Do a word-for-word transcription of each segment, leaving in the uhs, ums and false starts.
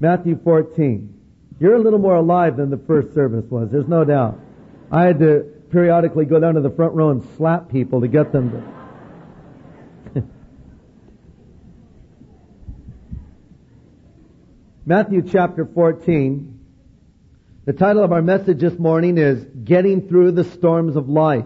Matthew fourteen. You're a little more alive than the first service was, there's no doubt. I had to periodically go down to the front row and slap people to get them to... Matthew chapter fourteen. The title of our message this morning is Getting Through the Storms of Life.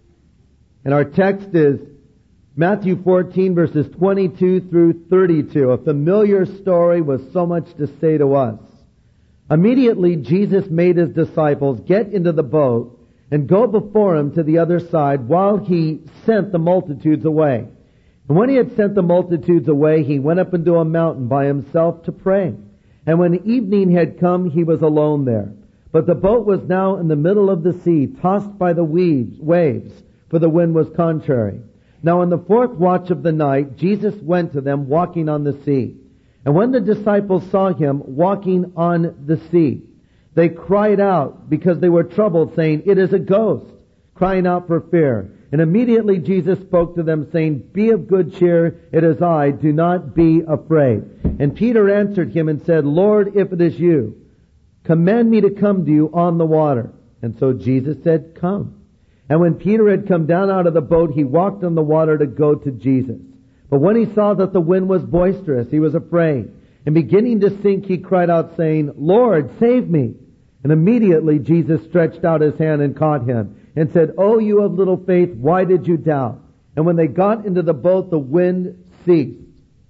And our text is Matthew fourteen verses twenty-two through thirty-two. A familiar story with so much to say to us. Immediately Jesus made His disciples get into the boat and go before Him to the other side while He sent the multitudes away. And when He had sent the multitudes away, He went up into a mountain by Himself to pray. And when evening had come, He was alone there. But the boat was now in the middle of the sea, tossed by the weeds, waves, for the wind was contrary. Now in the fourth watch of the night, Jesus went to them walking on the sea. And when the disciples saw Him walking on the sea, they cried out because they were troubled, saying, "It is a ghost," crying out for fear. And immediately Jesus spoke to them, saying, "Be of good cheer, it is I, do not be afraid." And Peter answered Him and said, "Lord, if it is you, command me to come to you on the water." And so Jesus said, "Come." And when Peter had come down out of the boat, he walked on the water to go to Jesus. But when he saw that the wind was boisterous, he was afraid. And beginning to sink, he cried out, saying, "Lord, save me." And immediately Jesus stretched out His hand and caught him, and said, "O you of little faith, why did you doubt?" And when they got into the boat, the wind ceased.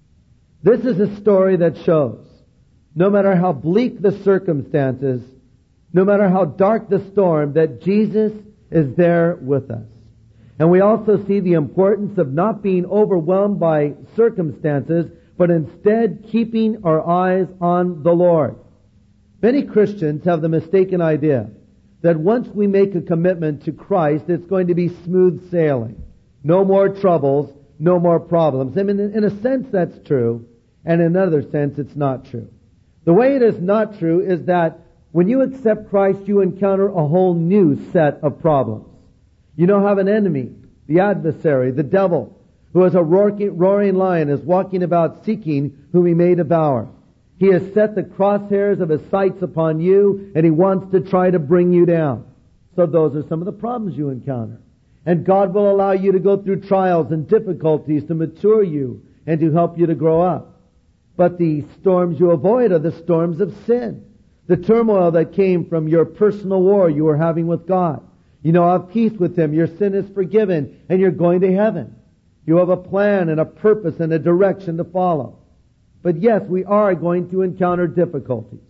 This is a story that shows, no matter how bleak the circumstances, no matter how dark the storm, that Jesus is there with us. And we also see the importance of not being overwhelmed by circumstances, but instead keeping our eyes on the Lord. Many Christians have the mistaken idea that once we make a commitment to Christ, it's going to be smooth sailing. No more troubles, no more problems. I mean, in a sense that's true, and in another sense it's not true. The way it is not true is that when you accept Christ, you encounter a whole new set of problems. You now have an enemy, the adversary, the devil, who as a roaring lion is walking about seeking whom he may devour. He has set the crosshairs of his sights upon you, and he wants to try to bring you down. So those are some of the problems you encounter. And God will allow you to go through trials and difficulties to mature you and to help you to grow up. But the storms you avoid are the storms of sin. The turmoil that came from your personal war you were having with God. You know, have peace with Him. Your sin is forgiven and you're going to heaven. You have a plan and a purpose and a direction to follow. But yes, we are going to encounter difficulties.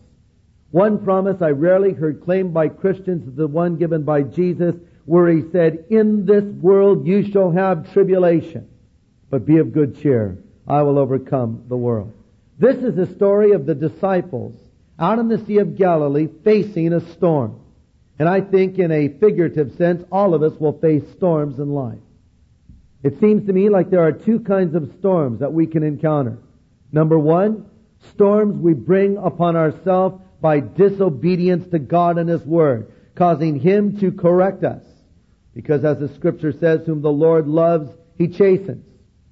One promise I rarely heard claimed by Christians is the one given by Jesus, where He said, "In this world you shall have tribulation, but be of good cheer. I will overcome the world." This is the story of the disciples out in the Sea of Galilee facing a storm. And I think in a figurative sense, all of us will face storms in life. It seems to me like there are two kinds of storms that we can encounter. Number one, storms we bring upon ourselves by disobedience to God and His Word, causing Him to correct us. Because as the Scripture says, whom the Lord loves, He chastens.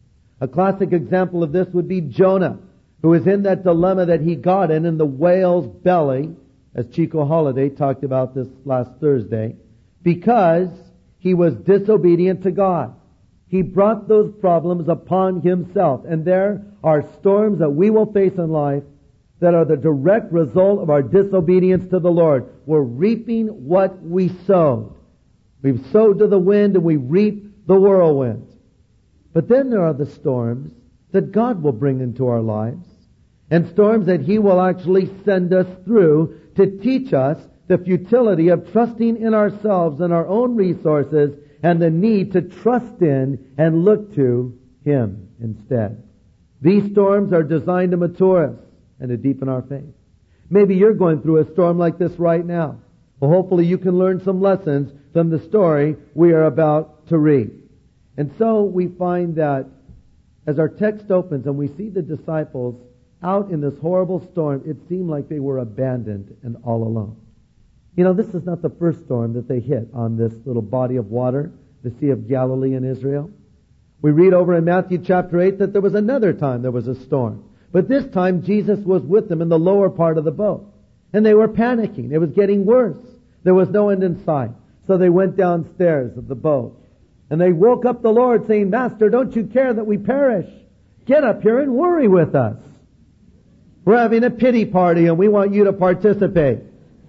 A classic example of this would be Jonah, who was in that dilemma that he got in in the whale's belly, as Chico Holiday talked about this last Thursday, because he was disobedient to God. He brought those problems upon himself. And there are storms that we will face in life that are the direct result of our disobedience to the Lord. We're reaping what we sowed. We've sowed to the wind and we reap the whirlwind. But then there are the storms that God will bring into our lives, and storms that He will actually send us through to teach us the futility of trusting in ourselves and our own resources, and the need to trust in and look to Him instead. These storms are designed to mature us and to deepen our faith. Maybe you're going through a storm like this right now. Well, hopefully you can learn some lessons from the story we are about to read. And so we find that as our text opens and we see the disciples out in this horrible storm, it seemed like they were abandoned and all alone. You know, this is not the first storm that they hit on this little body of water, the Sea of Galilee in Israel. We read over in Matthew chapter eight that there was another time there was a storm. But this time Jesus was with them in the lower part of the boat. And they were panicking. It was getting worse. There was no end in sight. So they went downstairs of the boat. And they woke up the Lord saying, Master, don't you care that we perish? Get up here and worry with us. We're having a pity party and we want you to participate.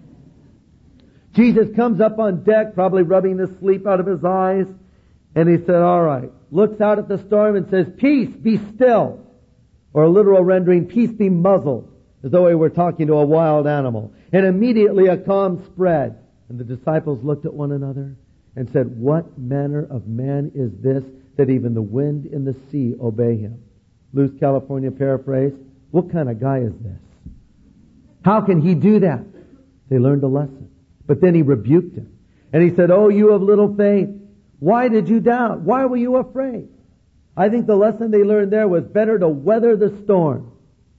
Jesus comes up on deck, probably rubbing the sleep out of his eyes. And he said, all right. Looks out at the storm and says, peace, be still. Or a literal rendering, peace be muzzled. As though he were talking to a wild animal. And immediately a calm spread. And the disciples looked at one another and said, what manner of man is this that even the wind and the sea obey him? Loose California paraphrase. What kind of guy is this? How can he do that? They learned a lesson. But then he rebuked him. And he said, oh, you of little faith, why did you doubt? Why were you afraid? I think the lesson they learned there was better to weather the storm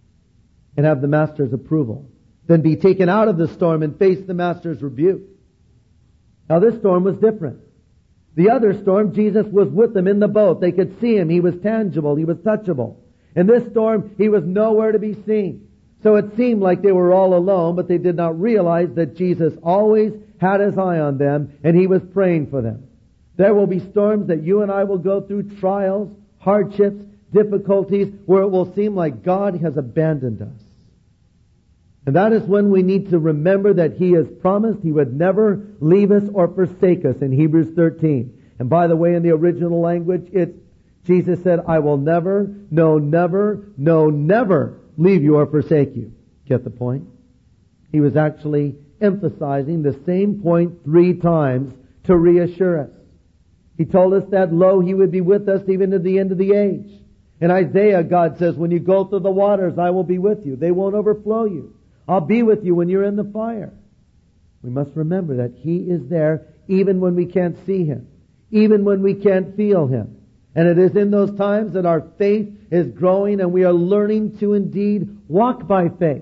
and have the Master's approval than be taken out of the storm and face the Master's rebuke. Now this storm was different. The other storm, Jesus was with them in the boat. They could see him. He was tangible. He was touchable. In this storm, he was nowhere to be seen. So it seemed like they were all alone, but they did not realize that Jesus always had his eye on them and he was praying for them. There will be storms that you and I will go through, trials, hardships, difficulties, where it will seem like God has abandoned us. And that is when we need to remember that he has promised he would never leave us or forsake us in Hebrews thirteen. And by the way, in the original language, it's Jesus said, I will never, no, never, no, never leave you or forsake you. Get the point? He was actually emphasizing the same point three times to reassure us. He told us that, lo, he would be with us even to the end of the age. In Isaiah, God says, when you go through the waters, I will be with you. They won't overflow you. I'll be with you when you're in the fire. We must remember that he is there even when we can't see him, even when we can't feel him. And it is in those times that our faith is growing and we are learning to indeed walk by faith.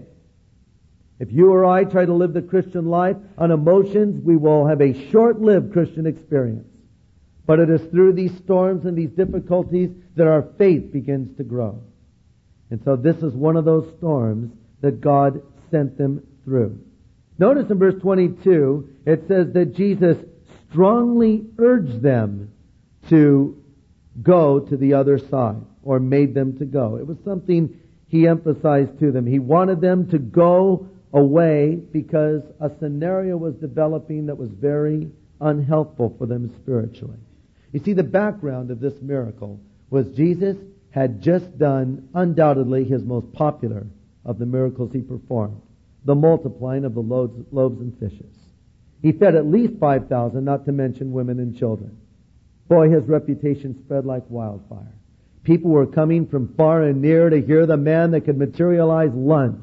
If you or I try to live the Christian life on emotions, we will have a short-lived Christian experience. But it is through these storms and these difficulties that our faith begins to grow. And so this is one of those storms that God sent them through. Notice in verse twenty-two, it says that Jesus strongly urged them to go to the other side, or made them to go. It was something he emphasized to them. He wanted them to go away because a scenario was developing that was very unhelpful for them spiritually. You see, the background of this miracle was Jesus had just done undoubtedly his most popular of the miracles he performed, the multiplying of the loaves, loaves and fishes. He fed at least five thousand, not to mention women and children. Boy, his reputation spread like wildfire. People were coming from far and near to hear the man that could materialize lunch.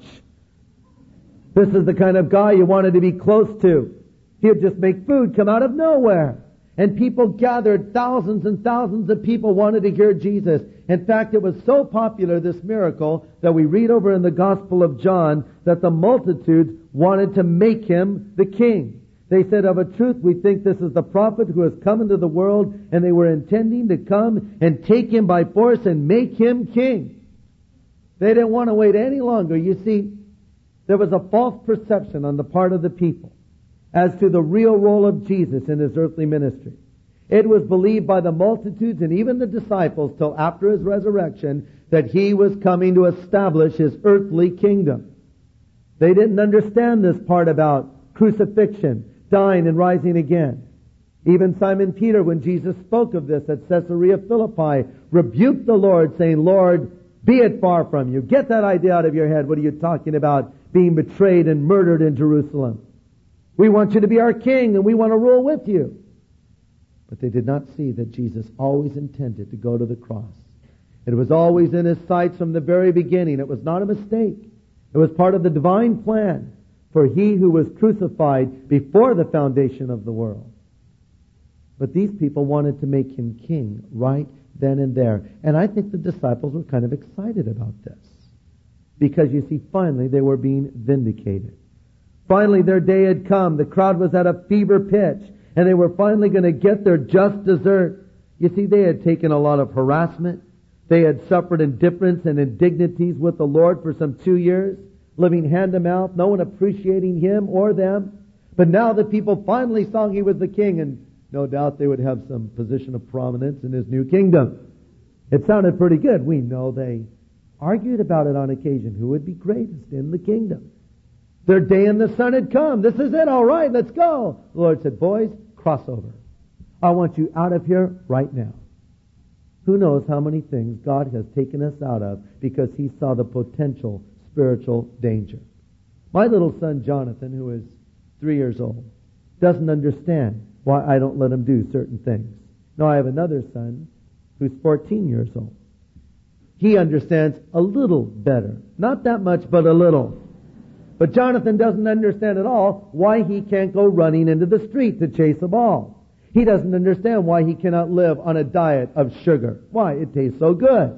This is the kind of guy you wanted to be close to. He would just make food come out of nowhere. And people gathered, thousands and thousands of people wanted to hear Jesus. In fact, it was so popular, this miracle, that we read over in the Gospel of John that the multitudes wanted to make him the king. They said, of a truth, we think this is the prophet who has come into the world, and they were intending to come and take him by force and make him king. They didn't want to wait any longer. You see, there was a false perception on the part of the people as to the real role of Jesus in his earthly ministry. It was believed by the multitudes and even the disciples till after his resurrection that he was coming to establish his earthly kingdom. They didn't understand this part about crucifixion, dying and rising again. Even Simon Peter, when Jesus spoke of this at Caesarea Philippi, rebuked the Lord, saying, Lord, be it far from you. Get that idea out of your head. What are you talking about? Being betrayed and murdered in Jerusalem. We want you to be our king and we want to rule with you. But they did not see that Jesus always intended to go to the cross. It was always in his sights from the very beginning. It was not a mistake. It was part of the divine plan for he who was crucified before the foundation of the world. But these people wanted to make him king right then and there. And I think the disciples were kind of excited about this. Because you see, finally they were being vindicated. Finally their day had come. The crowd was at a fever pitch. And they were finally going to get their just desert. You see, they had taken a lot of harassment. They had suffered indifference and indignities with the Lord for some two years, living hand to mouth, no one appreciating him or them. But now the people finally saw he was the king, and no doubt they would have some position of prominence in his new kingdom. It sounded pretty good. We know they argued about it on occasion. Who would be greatest in the kingdom? Their day in the sun had come. This is it. All right, let's go. The Lord said, boys, cross over. I want you out of here right now. Who knows how many things God has taken us out of because he saw the potential spiritual danger. My little son Jonathan, who is three years old, doesn't understand why I don't let him do certain things. Now I have another son who's fourteen years old. He understands a little better. Not that much, but a little. But Jonathan doesn't understand at all why he can't go running into the street to chase a ball. He doesn't understand why he cannot live on a diet of sugar. Why? It tastes so good.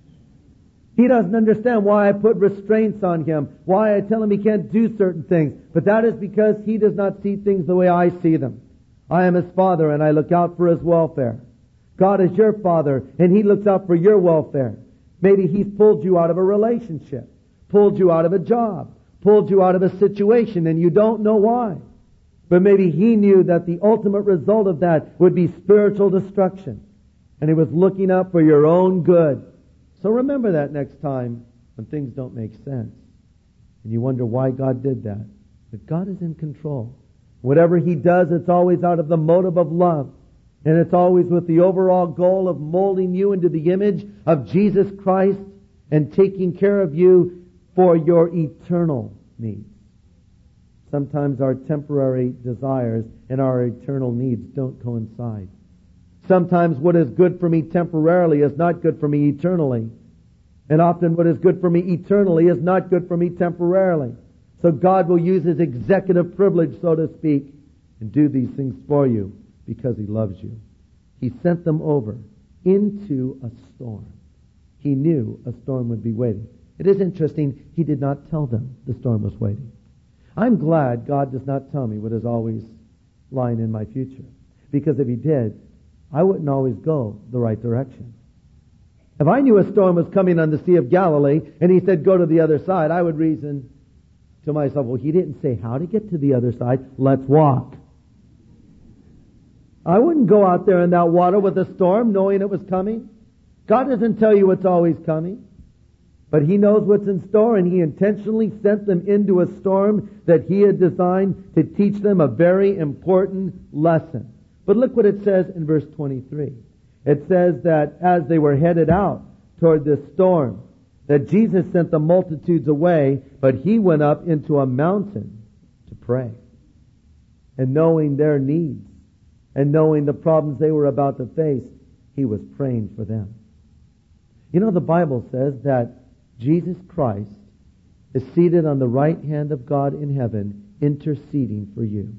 He doesn't understand why I put restraints on him, why I tell him he can't do certain things. But that is because he does not see things the way I see them. I am his father and I look out for his welfare. God is your father and he looks out for your welfare. Maybe he's pulled you out of a relationship, pulled you out of a job, pulled you out of a situation and you don't know why. But maybe he knew that the ultimate result of that would be spiritual destruction. And he was looking out for your own good. So remember that next time when things don't make sense. And you wonder why God did that. But God is in control. Whatever he does, it's always out of the motive of love. And it's always with the overall goal of molding you into the image of Jesus Christ and taking care of you for your eternal needs. Sometimes our temporary desires and our eternal needs don't coincide. Sometimes what is good for me temporarily is not good for me eternally. And often what is good for me eternally is not good for me temporarily. So God will use his executive privilege, so to speak, and do these things for you because he loves you. He sent them over into a storm. He knew a storm would be waiting. It is interesting, he did not tell them the storm was waiting. I'm glad God does not tell me what is always lying in my future. Because if he did, I wouldn't always go the right direction. If I knew a storm was coming on the Sea of Galilee and he said go to the other side, I would reason to myself, well, he didn't say how to get to the other side. Let's walk. I wouldn't go out there in that water with a storm knowing it was coming. God doesn't tell you what's always coming. But he knows what's in store, and he intentionally sent them into a storm that he had designed to teach them a very important lesson. But look what it says in verse twenty-three. It says that as they were headed out toward this storm, that Jesus sent the multitudes away, but he went up into a mountain to pray. And knowing their needs, and knowing the problems they were about to face, he was praying for them. You know, the Bible says that Jesus Christ is seated on the right hand of God in heaven, interceding for you.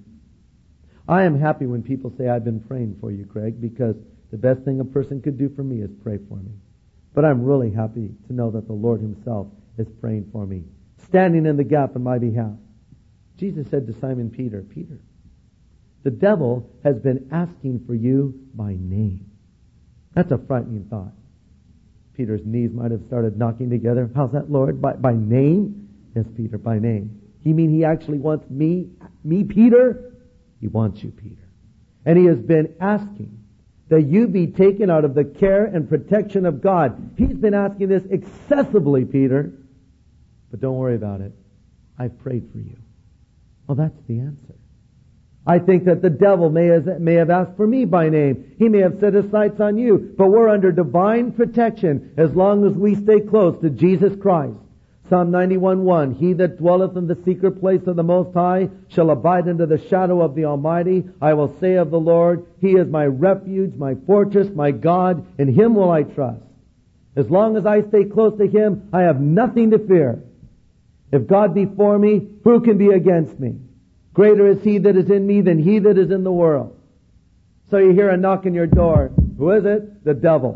I am happy when people say, I've been praying for you, Craig, because the best thing a person could do for me is pray for me. But I'm really happy to know that the Lord himself is praying for me, standing in the gap on my behalf. Jesus said to Simon Peter, Peter, the devil has been asking for you by name. That's a frightening thought. Peter's knees might have started knocking together. How's that, Lord? By, by name? Yes, Peter, by name. You mean he actually wants me, me, Peter? He wants you, Peter. And he has been asking that you be taken out of the care and protection of God. He's been asking this excessively, Peter. But don't worry about it. I've prayed for you. Well, that's the answer. I think that the devil may have, may have asked for me by name. He may have set his sights on you. But we're under divine protection as long as we stay close to Jesus Christ. Psalm ninety-one one, he that dwelleth in the secret place of the Most High shall abide under the shadow of the Almighty. I will say of the Lord, he is my refuge, my fortress, my God. In him will I trust. As long as I stay close to him, I have nothing to fear. If God be for me, who can be against me? Greater is he that is in me than he that is in the world. So you hear a knock on your door. Who is it? The devil.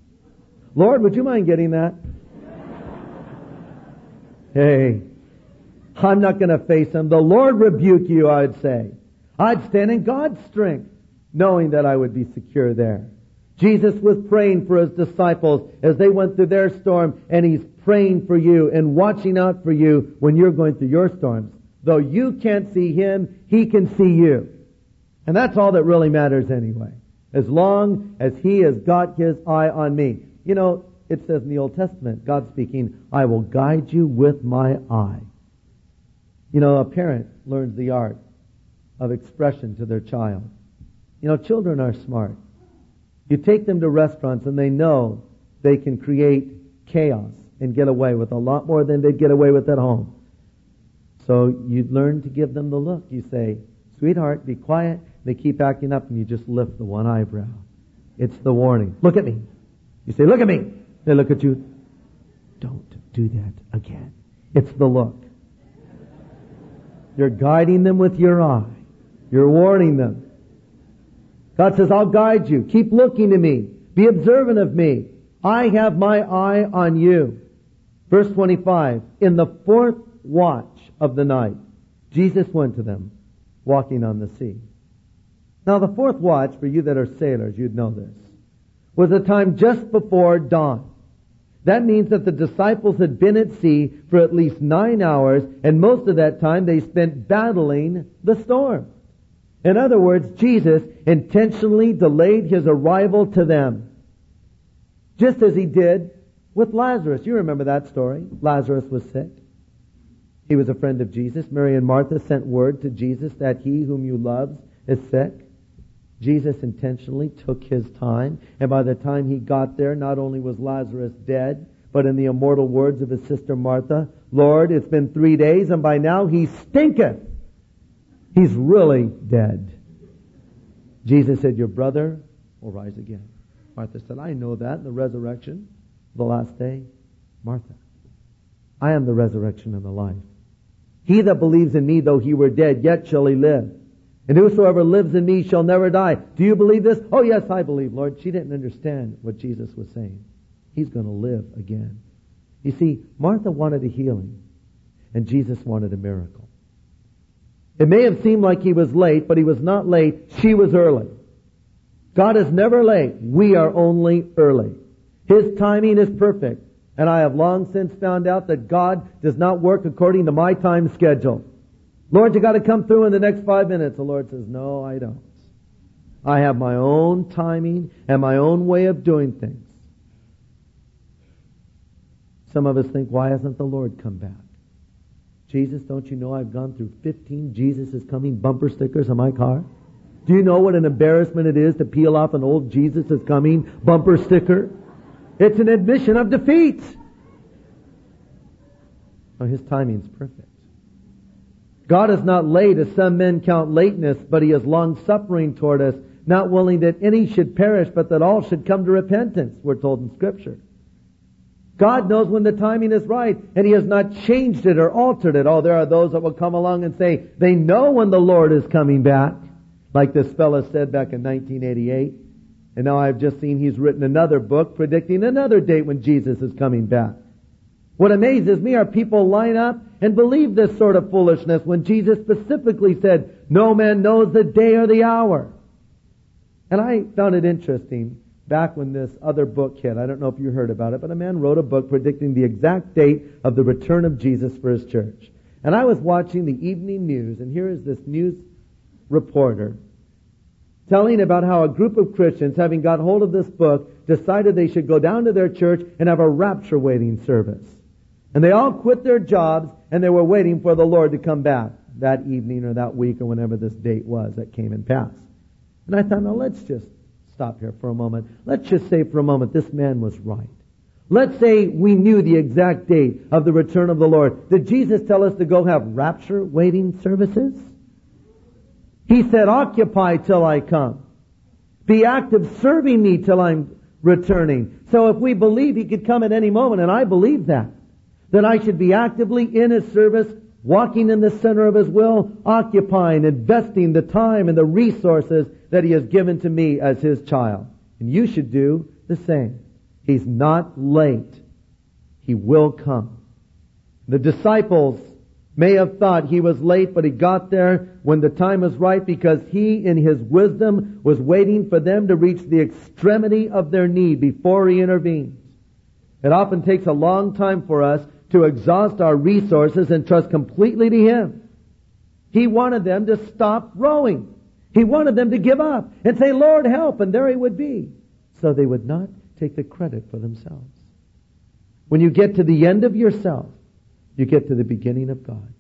Lord, would you mind getting that? Hey, I'm not going to face him. The Lord rebuke you, I'd say. I'd stand in God's strength, knowing that I would be secure there. Jesus was praying for His disciples as they went through their storm, and He's praying for you and watching out for you when you're going through your storms. Though you can't see Him, He can see you. And that's all that really matters anyway. As long as He has got His eye on me. You know, it says in the Old Testament, God speaking, I will guide you with my eye. You know, a parent learns the art of expression to their child. You know, children are smart. You take them to restaurants and they know they can create chaos and get away with a lot more than they'd get away with at home. So you learn to give them the look. You say, sweetheart, be quiet. They keep acting up and you just lift the one eyebrow. It's the warning. Look at me. You say, look at me. They look at you. Don't do that again. It's the look. You're guiding them with your eye. You're warning them. God says, I'll guide you. Keep looking to me. Be observant of me. I have my eye on you. Verse twenty-five. In the fourth watch of the night, Jesus went to them, walking on the sea. Now the fourth watch, for you that are sailors, you'd know this, was a time just before dawn. That means that the disciples had been at sea for at least nine hours, and most of that time they spent battling the storm. In other words, Jesus intentionally delayed His arrival to them, just as He did with Lazarus. You remember that story. Lazarus was sick. He was a friend of Jesus. Mary and Martha sent word to Jesus that he whom you love is sick. Jesus intentionally took His time, and by the time He got there, not only was Lazarus dead, but in the immortal words of His sister Martha, Lord, it's been three days, and by now he stinketh. He's really dead. Jesus said, your brother will rise again. Martha said, I know that in the resurrection, the last day. Martha, I am the resurrection and the life. He that believes in me, though he were dead, yet shall he live. And whosoever lives in me shall never die. Do you believe this? Oh, yes, I believe, Lord. She didn't understand what Jesus was saying. He's going to live again. You see, Martha wanted a healing, and Jesus wanted a miracle. It may have seemed like He was late, but He was not late. She was early. God is never late. We are only early. His timing is perfect. And I have long since found out that God does not work according to my time schedule. Lord, you got to come through in the next five minutes. The Lord says, no, I don't. I have my own timing and my own way of doing things. Some of us think, why hasn't the Lord come back? Jesus, don't you know I've gone through fifteen Jesus is coming bumper stickers on my car? Do you know what an embarrassment it is to peel off an old Jesus is coming bumper sticker? It's an admission of defeat. Oh, His timing's perfect. God is not late as some men count lateness, but He is long-suffering toward us, not willing that any should perish, but that all should come to repentance, we're told in Scripture. God knows when the timing is right, and He has not changed it or altered it. Oh, there are those that will come along and say, they know when the Lord is coming back, like this fellow said back in nineteen eighty-eight. And now I've just seen he's written another book predicting another date when Jesus is coming back. What amazes me are people line up and believe this sort of foolishness when Jesus specifically said, no man knows the day or the hour. And I found it interesting back when this other book hit. I don't know if you heard about it, but a man wrote a book predicting the exact date of the return of Jesus for His church. And I was watching the evening news, and here is this news reporter telling about how a group of Christians, having got hold of this book, decided they should go down to their church and have a rapture waiting service. And they all quit their jobs, and they were waiting for the Lord to come back that evening or that week or whenever this date was that came and passed. And I thought, now let's just stop here for a moment. Let's just say for a moment this man was right. Let's say we knew the exact date of the return of the Lord. Did Jesus tell us to go have rapture waiting services? He said, occupy till I come. Be active serving me till I'm returning. So if we believe He could come at any moment, and I believe that, then I should be actively in His service, walking in the center of His will, occupying, investing the time and the resources that He has given to me as His child. And you should do the same. He's not late. He will come. The disciples may have thought he was late, but he got there when the time was right because he, in his wisdom, was waiting for them to reach the extremity of their need before he intervened. It often takes a long time for us to exhaust our resources and trust completely to Him. He wanted them to stop rowing. He wanted them to give up and say, Lord, help, and there He would be. So they would not take the credit for themselves. When you get to the end of yourself, you get to the beginning of God.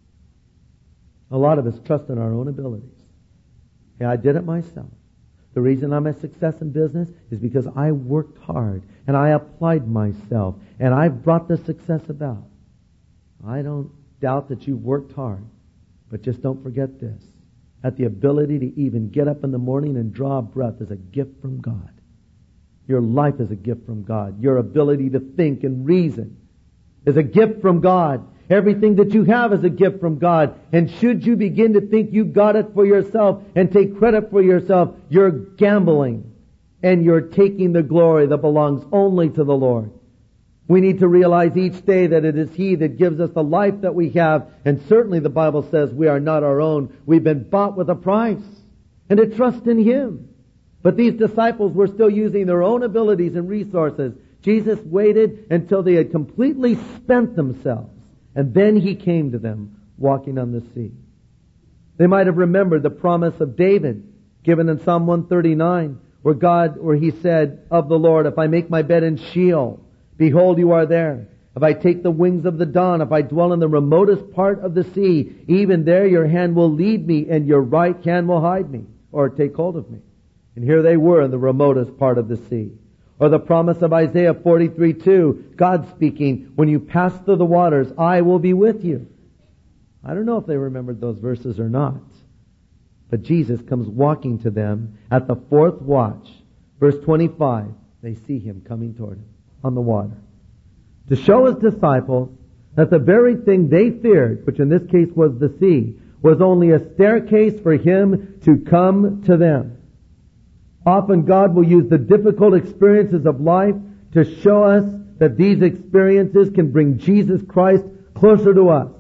A lot of us trust in our own abilities. Hey, I did it myself. The reason I'm a success in business is because I worked hard and I applied myself and I brought the success about. I don't doubt that you've worked hard, but just don't forget this. That the ability to even get up in the morning and draw a breath is a gift from God. Your life is a gift from God. Your ability to think and reason is a gift from God. Everything that you have is a gift from God. And should you begin to think you got it for yourself and take credit for yourself, you're gambling and you're taking the glory that belongs only to the Lord. We need to realize each day that it is He that gives us the life that we have. And certainly the Bible says we are not our own. We've been bought with a price. And to trust in Him. But these disciples were still using their own abilities and resources. Jesus waited until they had completely spent themselves. And then He came to them walking on the sea. They might have remembered the promise of David given in Psalm one thirty-nine where God, where he said of the Lord, if I make my bed in Sheol, behold, you are there. If I take the wings of the dawn, if I dwell in the remotest part of the sea, even there your hand will lead me and your right hand will hide me or take hold of me. And here they were in the remotest part of the sea. Or the promise of Isaiah forty-three two, God speaking, when you pass through the waters, I will be with you. I don't know if they remembered those verses or not. But Jesus comes walking to them at the fourth watch. Verse twenty-five, they see Him coming toward Him on the water. To show His disciples that the very thing they feared, which in this case was the sea, was only a staircase for Him to come to them. Often God will use the difficult experiences of life to show us that these experiences can bring Jesus Christ closer to us.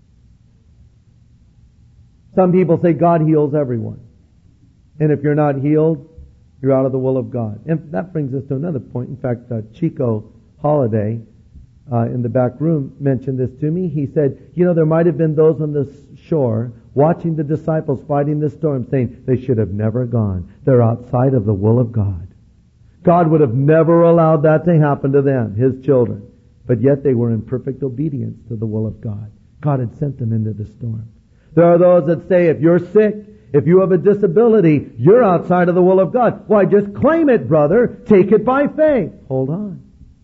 Some people say God heals everyone. And if you're not healed, you're out of the will of God. And that brings us to another point. In fact, uh, Chico Holiday uh, in the back room mentioned this to me. He said, you know, there might have been those on the shore watching the disciples fighting the storm saying they should have never gone. They're outside of the will of God. God would have never allowed that to happen to them, His children. But yet they were in perfect obedience to the will of God. God had sent them into the storm. There are those that say if you're sick, if you have a disability, you're outside of the will of God. Why, just claim it, brother. Take it by faith. Hold on.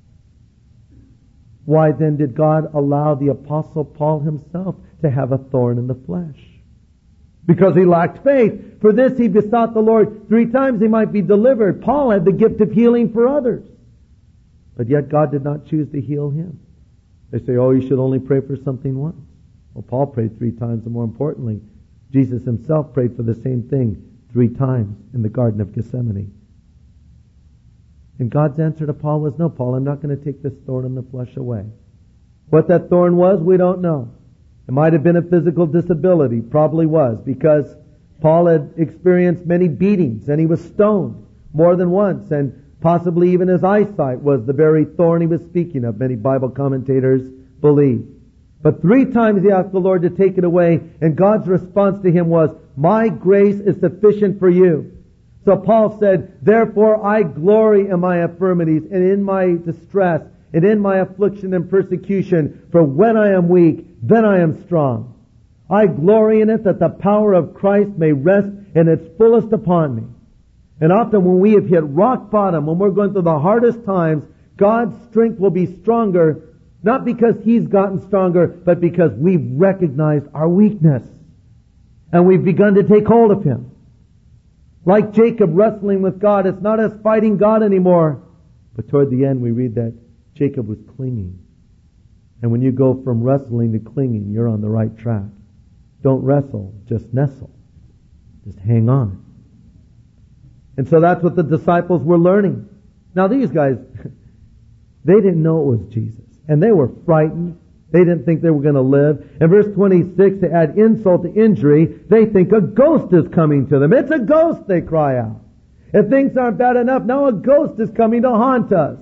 Why then did God allow the Apostle Paul himself to have a thorn in the flesh? Because he lacked faith. For this he besought the Lord three times he might be delivered. Paul had the gift of healing for others. But yet God did not choose to heal him. They say, oh, you should only pray for something once. Well, Paul prayed three times, and more importantly, Jesus Himself prayed for the same thing three times in the Garden of Gethsemane. And God's answer to Paul was, no, Paul, I'm not going to take this thorn in the flesh away. What that thorn was, we don't know. It might have been a physical disability, probably was, because Paul had experienced many beatings and he was stoned more than once, and possibly even his eyesight was the very thorn he was speaking of, many Bible commentators believe. But three times he asked the Lord to take it away, and God's response to him was, my grace is sufficient for you. So Paul said, therefore I glory in my infirmities and in my distress and in my affliction and persecution, for when I am weak, then I am strong. I glory in it that the power of Christ may rest in its fullest upon me. And often when we have hit rock bottom, when we're going through the hardest times, God's strength will be stronger, not because He's gotten stronger, but because we've recognized our weakness. And we've begun to take hold of Him. Like Jacob wrestling with God, it's not us fighting God anymore. But toward the end we read that Jacob was clinging. And when you go from wrestling to clinging, you're on the right track. Don't wrestle, just nestle. Just hang on. And so that's what the disciples were learning. Now these guys, they didn't know it was Jesus. And they were frightened. They didn't think they were going to live. In verse twenty-six, to add insult to injury, they think a ghost is coming to them. It's a ghost, they cry out. If things aren't bad enough, now a ghost is coming to haunt us.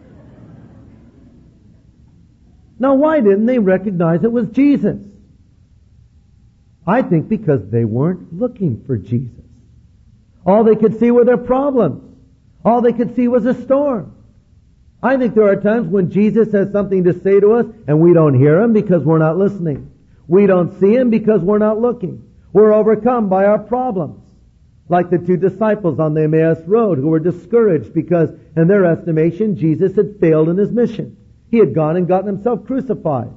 Now, why didn't they recognize it was Jesus? I think because they weren't looking for Jesus. All they could see were their problems. All they could see was a storm. I think there are times when Jesus has something to say to us and we don't hear Him because we're not listening. We don't see Him because we're not looking. We're overcome by our problems. Like the two disciples on the Emmaus Road who were discouraged because, in their estimation, Jesus had failed in His mission. He had gone and gotten Himself crucified,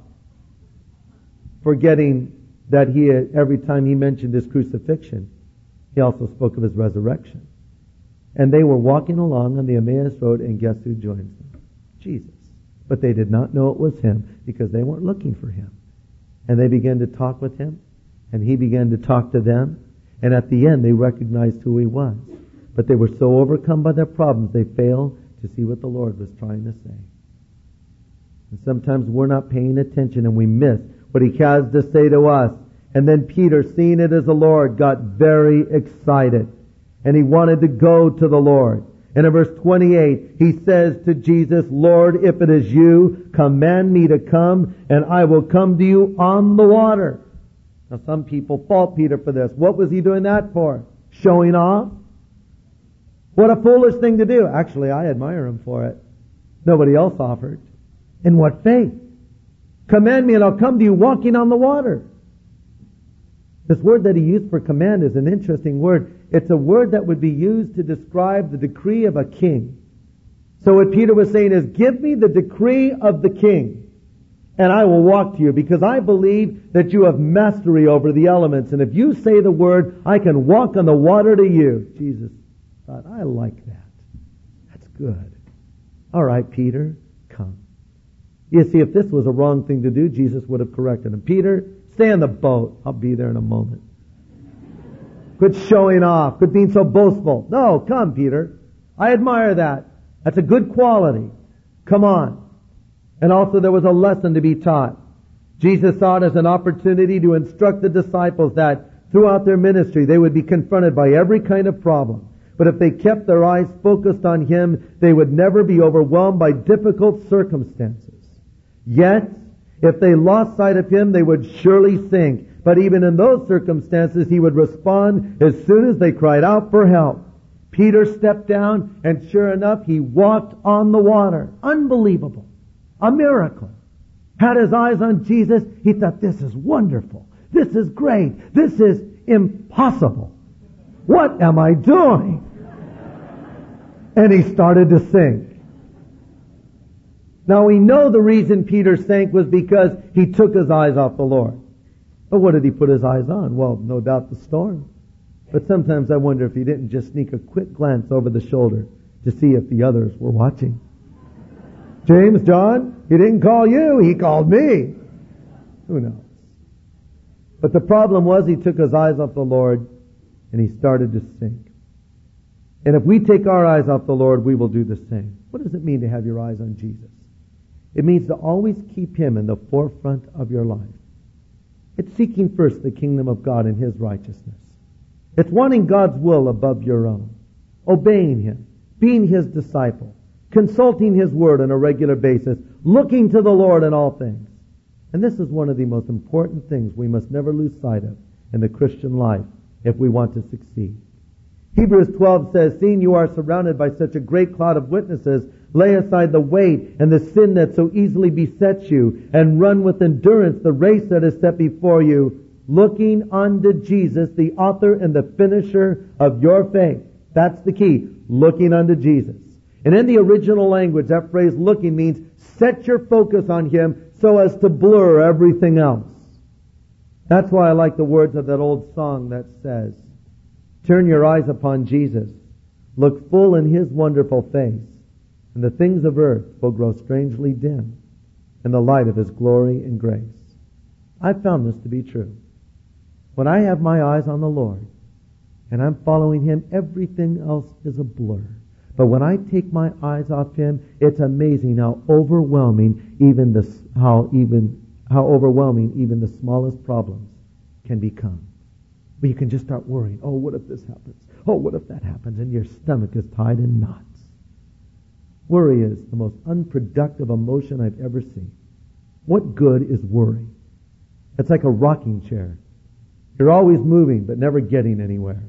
forgetting that He had, every time He mentioned His crucifixion, He also spoke of His resurrection. And they were walking along on the Emmaus Road, and guess who joins them? Jesus. But they did not know it was Him because they weren't looking for Him. And they began to talk with Him, and He began to talk to them, and at the end they recognized who He was. But they were so overcome by their problems, they failed to see what the Lord was trying to say. And sometimes we're not paying attention and we miss what He has to say to us. And then Peter, seeing it as the Lord, got very excited. And he wanted to go to the Lord. And in verse twenty-eight, he says to Jesus, Lord, if it is You, command me to come, and I will come to You on the water. Now some people fault Peter for this. What was he doing that for? Showing off? What a foolish thing to do. Actually, I admire him for it. Nobody else offered. In what faith? Command me and I'll come to You walking on the water. This word that he used for command is an interesting word. It's a word that would be used to describe the decree of a king. So what Peter was saying is, give me the decree of the king, and I will walk to You, because I believe that You have mastery over the elements. And if You say the word, I can walk on the water to You. Jesus thought, I like that. That's good. All right, Peter, come. You see, if this was a wrong thing to do, Jesus would have corrected him. Peter, stay on the boat. I'll be there in a moment. Quit showing off. Quit being so boastful. No, come, Peter. I admire that. That's a good quality. Come on. And also there was a lesson to be taught. Jesus saw it as an opportunity to instruct the disciples that throughout their ministry they would be confronted by every kind of problem. But if they kept their eyes focused on Him, they would never be overwhelmed by difficult circumstances. Yet, if they lost sight of Him, they would surely sink. But even in those circumstances, He would respond as soon as they cried out for help. Peter stepped down, and sure enough, he walked on the water. Unbelievable. A miracle. Had his eyes on Jesus, he thought, this is wonderful. This is great. This is impossible. What am I doing? And he started to sink. Now we know the reason Peter sank was because he took his eyes off the Lord. But what did he put his eyes on? Well, no doubt the storm. But sometimes I wonder if he didn't just sneak a quick glance over the shoulder to see if the others were watching. James, John, He didn't call you, He called me. Who knows? But the problem was he took his eyes off the Lord and he started to sink. And if we take our eyes off the Lord, we will do the same. What does it mean to have your eyes on Jesus? It means to always keep Him in the forefront of your life. It's seeking first the kingdom of God and His righteousness. It's wanting God's will above your own. Obeying Him. Being His disciple. Consulting His Word on a regular basis. Looking to the Lord in all things. And this is one of the most important things we must never lose sight of in the Christian life if we want to succeed. Hebrews twelve says, seeing you are surrounded by such a great cloud of witnesses, lay aside the weight and the sin that so easily besets you, and run with endurance the race that is set before you, looking unto Jesus, the author and the finisher of your faith. That's the key. Looking unto Jesus. And in the original language, that phrase looking means set your focus on Him so as to blur everything else. That's why I like the words of that old song that says, turn your eyes upon Jesus, look full in His wonderful face, and the things of earth will grow strangely dim in the light of His glory and grace. I've found this to be true. When I have my eyes on the Lord, and I'm following Him, everything else is a blur. But when I take my eyes off Him, it's amazing how overwhelming, even this, how even how overwhelming even the smallest problems can become. But you can just start worrying. Oh, what if this happens? Oh, what if that happens? And your stomach is tied in knots. Worry is the most unproductive emotion I've ever seen. What good is worry? It's like a rocking chair. You're always moving, but never getting anywhere.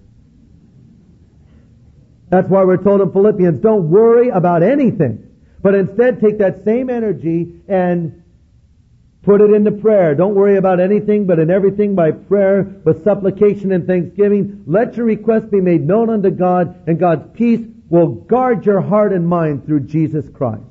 That's why we're told in Philippians, don't worry about anything, but instead take that same energy and put it into prayer. Don't worry about anything, but in everything by prayer, with supplication and thanksgiving, let your requests be made known unto God, and God's peace will guard your heart and mind through Jesus Christ.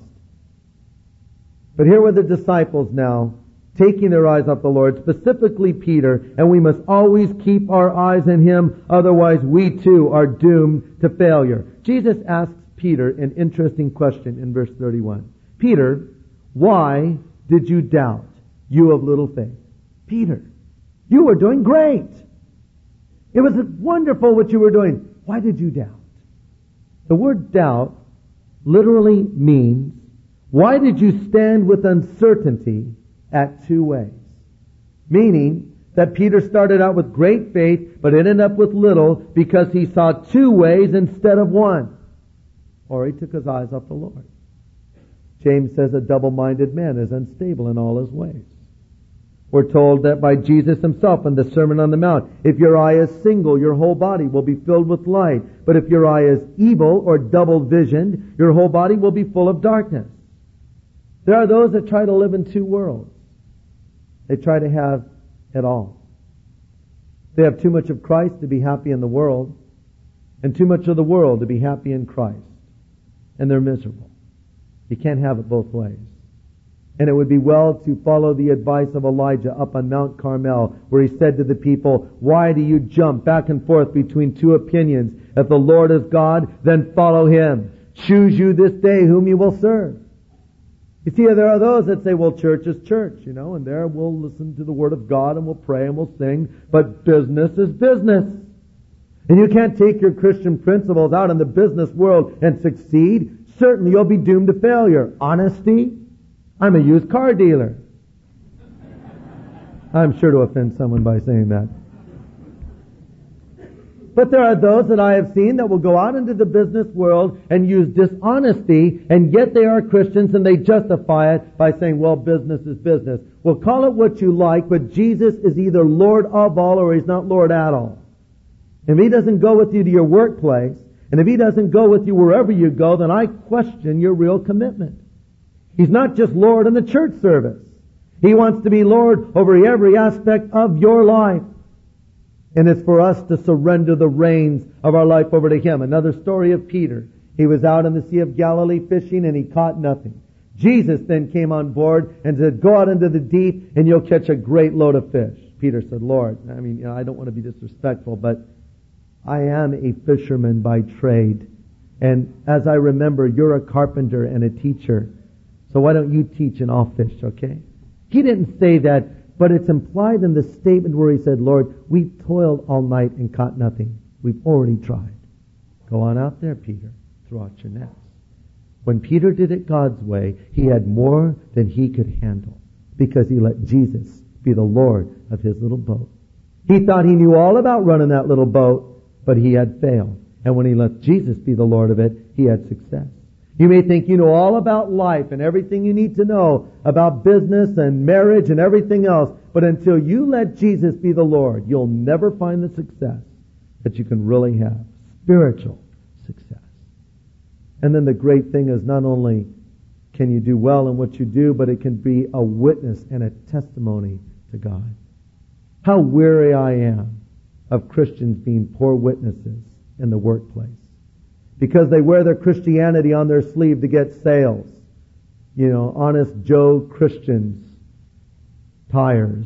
But here were the disciples now, taking their eyes off the Lord, specifically Peter, and we must always keep our eyes on Him, otherwise we too are doomed to failure. Jesus asks Peter an interesting question in verse thirty-one. Peter, why did you doubt, you of little faith? Peter, you were doing great. It was wonderful what you were doing. Why did you doubt? The word doubt literally means, why did you stand with uncertainty at two ways? Meaning that Peter started out with great faith, but ended up with little because he saw two ways instead of one. Or he took his eyes off the Lord. James says a double-minded man is unstable in all his ways. We're told that by Jesus Himself in the Sermon on the Mount, if your eye is single, your whole body will be filled with light. But if your eye is evil or double-visioned, your whole body will be full of darkness. There are those that try to live in two worlds. They try to have it all. They have too much of Christ to be happy in the world, and too much of the world to be happy in Christ. And they're miserable. You can't have it both ways. And it would be well to follow the advice of Elijah up on Mount Carmel, where he said to the people, why do you jump back and forth between two opinions? If the Lord is God, then follow Him. Choose you this day whom you will serve. You see, there are those that say, well, church is church, you know, and there we'll listen to the Word of God and we'll pray and we'll sing, but business is business. And you can't take your Christian principles out in the business world and succeed. Certainly you'll be doomed to failure. Honesty? I'm a used car dealer. I'm sure to offend someone by saying that. But there are those that I have seen that will go out into the business world and use dishonesty, and yet they are Christians and they justify it by saying, well, business is business. Well, call it what you like, but Jesus is either Lord of all or He's not Lord at all. If He doesn't go with you to your workplace, and if He doesn't go with you wherever you go, then I question your real commitment. He's not just Lord in the church service. He wants to be Lord over every aspect of your life. And it's for us to surrender the reins of our life over to Him. Another story of Peter. He was out in the Sea of Galilee fishing and he caught nothing. Jesus then came on board and said, go out into the deep and you'll catch a great load of fish. Peter said, Lord, I mean, you know, I don't want to be disrespectful, but I am a fisherman by trade. And as I remember, you're a carpenter and a teacher. So why don't you teach and I'll fish, okay? He didn't say that, but it's implied in the statement where he said, Lord, we toiled all night and caught nothing. We've already tried. Go on out there, Peter. Throw out your nets. When Peter did it God's way, he had more than he could handle because he let Jesus be the Lord of his little boat. He thought he knew all about running that little boat, but he had failed. And when he let Jesus be the Lord of it, he had success. You may think you know all about life and everything you need to know about business and marriage and everything else, but until you let Jesus be the Lord, you'll never find the success that you can really have. Spiritual success. And then the great thing is not only can you do well in what you do, but it can be a witness and a testimony to God. How weary I am of Christians being poor witnesses in the workplace. Because they wear their Christianity on their sleeve to get sales. You know, Honest Joe Christians, tires.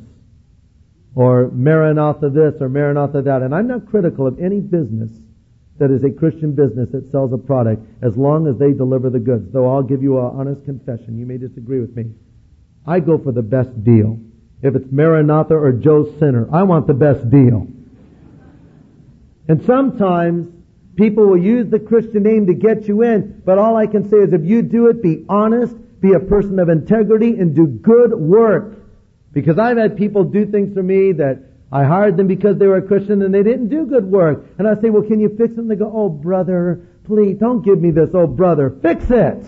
Or Maranatha this or Maranatha that. And I'm not critical of any business that is a Christian business that sells a product as long as they deliver the goods. Though I'll give you an honest confession. You may disagree with me. I go for the best deal. If it's Maranatha or Joe Sinner, I want the best deal. And sometimes people will use the Christian name to get you in, but all I can say is if you do it, be honest, be a person of integrity, and do good work. Because I've had people do things for me that I hired them because they were a Christian and they didn't do good work. And I say, well, can you fix it? And they go, oh, brother, please, don't give me this. Oh, brother, fix it.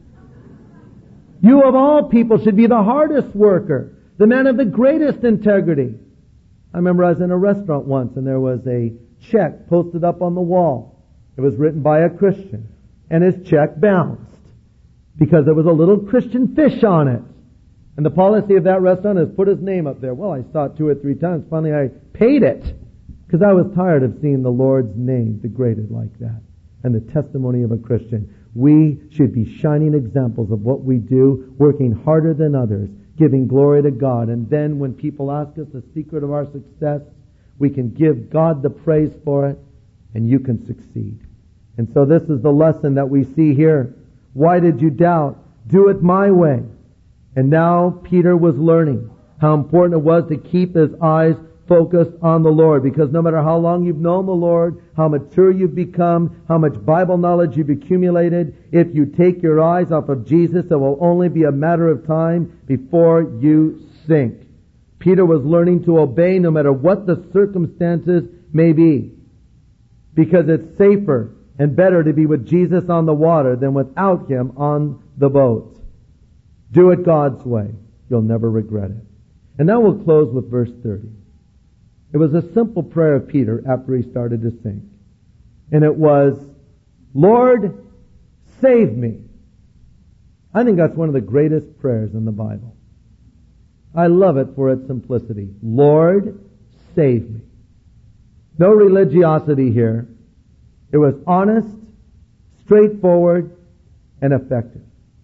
You of all people should be the hardest worker, the man of the greatest integrity. I remember I was in a restaurant once and there was a check posted up on the wall. It was written by a Christian. And his check bounced because there was a little Christian fish on it. And the policy of that restaurant is put his name up there. Well, I saw it two or three times. Finally, I paid it because I was tired of seeing the Lord's name degraded like that and the testimony of a Christian. We should be shining examples of what we do, working harder than others, giving glory to God. And then when people ask us the secret of our success, we can give God the praise for it, and you can succeed. And so this is the lesson that we see here. Why did you doubt? Do it my way. And now Peter was learning how important it was to keep his eyes focused on the Lord. Because no matter how long you've known the Lord, how mature you've become, how much Bible knowledge you've accumulated, if you take your eyes off of Jesus, it will only be a matter of time before you sink. Peter was learning to obey no matter what the circumstances may be. Because it's safer and better to be with Jesus on the water than without Him on the boat. Do it God's way. You'll never regret it. And now we'll close with verse thirty. It was a simple prayer of Peter after he started to sink. And it was, Lord, save me. I think that's one of the greatest prayers in the Bible. I love it for its simplicity. Lord, save me. No religiosity here. It was honest, straightforward, and effective.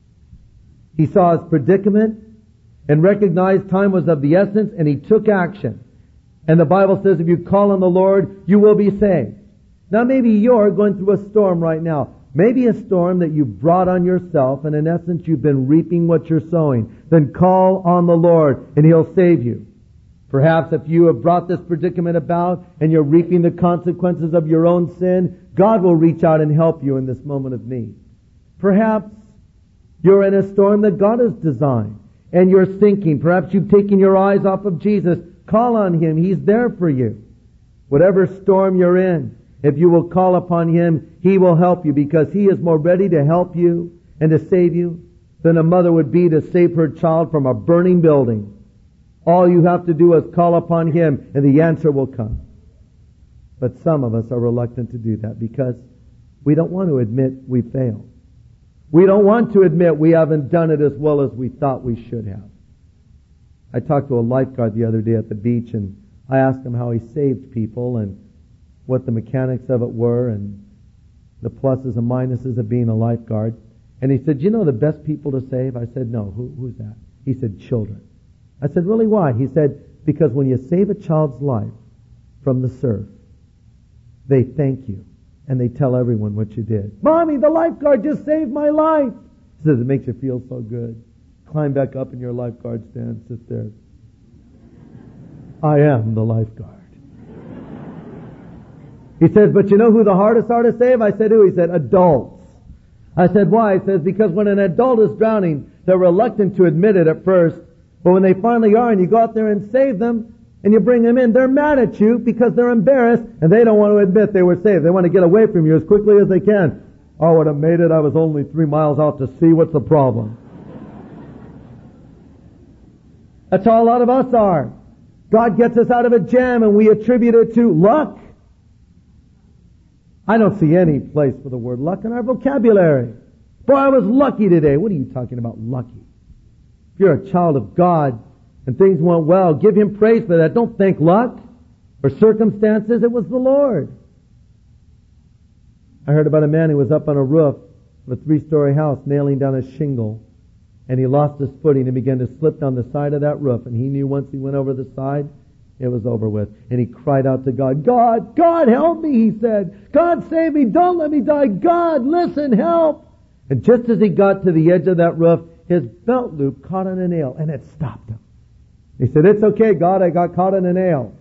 He saw his predicament and recognized time was of the essence, and he took action. And the Bible says if you call on the Lord, you will be saved. Now maybe you're going through a storm right now. Maybe a storm that you brought on yourself, and in essence you've been reaping what you're sowing. Then call on the Lord, and He'll save you. Perhaps if you have brought this predicament about, and you're reaping the consequences of your own sin, God will reach out and help you in this moment of need. Perhaps you're in a storm that God has designed, and you're sinking. Perhaps you've taken your eyes off of Jesus. Call on Him. He's there for you. Whatever storm you're in, if you will call upon Him, He will help you because He is more ready to help you and to save you than a mother would be to save her child from a burning building. All you have to do is call upon Him and the answer will come. But some of us are reluctant to do that because we don't want to admit we failed. We don't want to admit we haven't done it as well as we thought we should have. I talked to a lifeguard the other day at the beach, and I asked him how he saved people and what the mechanics of it were and the pluses and minuses of being a lifeguard. And he said, you know the best people to save? I said, no. Who, who's that? He said, children. I said, really, why? He said, because when you save a child's life from the surf, they thank you. And they tell everyone what you did. Mommy, the lifeguard just saved my life. He says, it makes you feel so good. Climb back up in your lifeguard stand. Sit there. I am the lifeguard. He says, but you know who the hardest are to save? I said, who? He said, adults. I said, why? He says, because when an adult is drowning, they're reluctant to admit it at first. But when they finally are and you go out there and save them, and you bring them in, they're mad at you because they're embarrassed and they don't want to admit they were saved. They want to get away from you as quickly as they can. Oh, I would have made it. I was only three miles out to sea. What's the problem? That's how a lot of us are. God gets us out of a jam and we attribute it to luck. I don't see any place for the word luck in our vocabulary. Boy, I was lucky today. What are you talking about, lucky? If you're a child of God, and things went well, give Him praise for that. Don't thank luck or circumstances. It was the Lord. I heard about a man who was up on a roof of a three-story house nailing down a shingle, and he lost his footing and began to slip down the side of that roof, and he knew once he went over the side, it was over with. And he cried out to God, God, God, help me, he said. God, save me. Don't let me die. God, listen, help. And just as he got to the edge of that roof, his belt loop caught on a nail, and it stopped him. He said, it's okay, God, I got caught in a nail.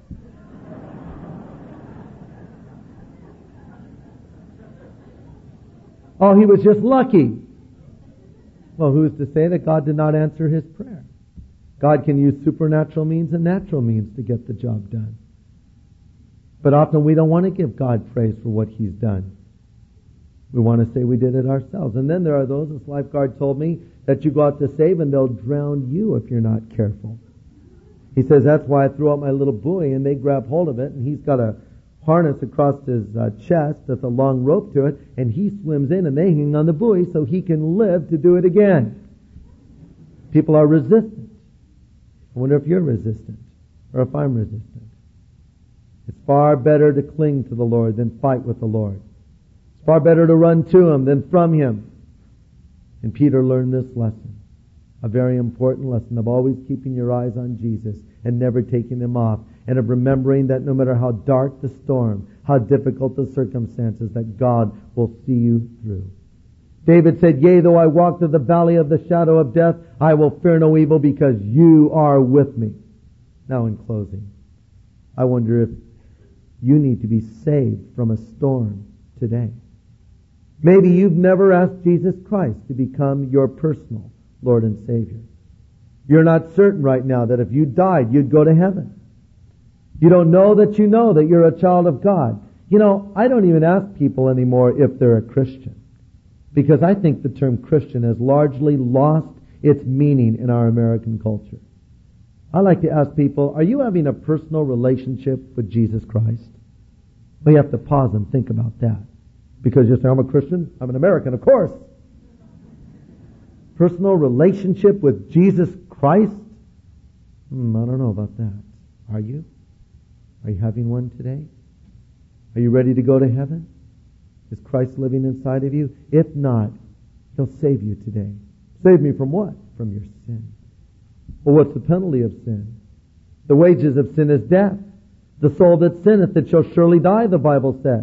Oh, he was just lucky. Well, who's to say that God did not answer his prayer? God can use supernatural means and natural means to get the job done. But often we don't want to give God praise for what He's done. We want to say we did it ourselves. And then there are those, this lifeguard told me, that you go out to save and they'll drown you if you're not careful. He says, that's why I threw out my little buoy and they grab hold of it, and he's got a harness across his uh, chest that's a long rope to it, and he swims in and they hang on the buoy so he can live to do it again. People are resistant. I wonder if you're resistant or if I'm resistant. It's far better to cling to the Lord than fight with the Lord. It's far better to run to Him than from Him. And Peter learned this lesson, a very important lesson of always keeping your eyes on Jesus and never taking them off, and of remembering that no matter how dark the storm, how difficult the circumstances, that God will see you through. David said, yea, though I walk through the valley of the shadow of death, I will fear no evil because you are with me. Now in closing, I wonder if you need to be saved from a storm today. Maybe you've never asked Jesus Christ to become your personal Lord and Savior. You're not certain right now that if you died, you'd go to heaven. You don't know that you know that you're a child of God. You know, I don't even ask people anymore if they're a Christian, because I think the term Christian has largely lost its meaning in our American culture. I like to ask people, are you having a personal relationship with Jesus Christ? Well, you have to pause and think about that. Because you say, I'm a Christian, I'm an American, of course. Personal relationship with Jesus Christ? Hmm, I don't know about that. Are you? Are you having one today? Are you ready to go to heaven? Is Christ living inside of you? If not, He'll save you today. Save me from what? From your sin. Well, what's the penalty of sin? The wages of sin is death. The soul that sinneth, it shall surely die, the Bible says.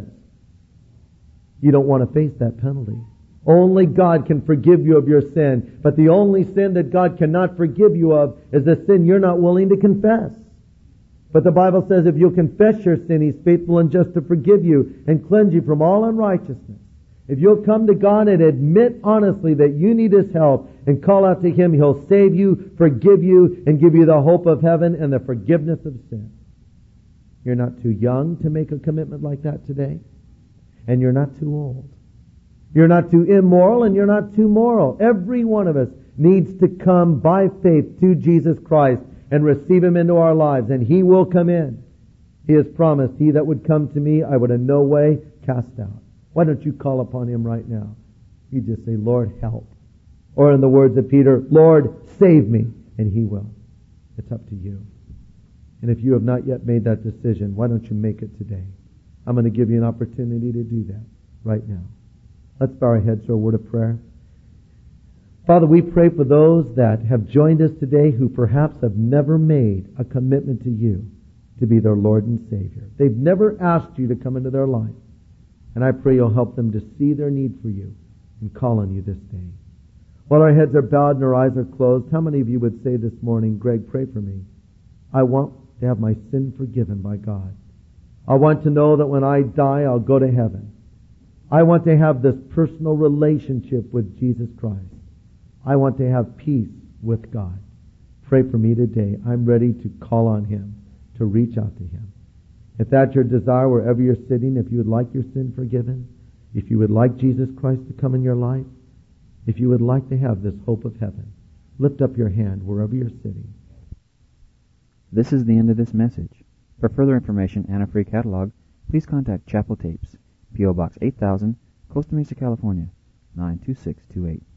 You don't want to face that penalty. Only God can forgive you of your sin. But the only sin that God cannot forgive you of is the sin you're not willing to confess. But the Bible says if you'll confess your sin, He's faithful and just to forgive you and cleanse you from all unrighteousness. If you'll come to God and admit honestly that you need His help and call out to Him, He'll save you, forgive you, and give you the hope of heaven and the forgiveness of sin. You're not too young to make a commitment like that today. And you're not too old. You're not too immoral and you're not too moral. Every one of us needs to come by faith to Jesus Christ and receive Him into our lives, and He will come in. He has promised, he that would come to me, I would in no way cast out. Why don't you call upon Him right now? You just say, Lord, help. Or in the words of Peter, Lord, save me, and He will. It's up to you. And if you have not yet made that decision, why don't you make it today? I'm going to give you an opportunity to do that right now. Let's bow our heads for a word of prayer. Father, we pray for those that have joined us today who perhaps have never made a commitment to You to be their Lord and Savior. They've never asked You to come into their life. And I pray You'll help them to see their need for You and call on You this day. While our heads are bowed and our eyes are closed, how many of you would say this morning, Greg, pray for me. I want to have my sin forgiven by God. I want to know that when I die, I'll go to heaven. I want to have this personal relationship with Jesus Christ. I want to have peace with God. Pray for me today. I'm ready to call on Him, to reach out to Him. If that's your desire, wherever you're sitting, if you would like your sin forgiven, if you would like Jesus Christ to come in your life, if you would like to have this hope of heaven, lift up your hand wherever you're sitting. This is the end of this message. For further information and a free catalog, please contact Chapel Tapes, P O Box eight thousand, Costa Mesa, California, nine two six two eight.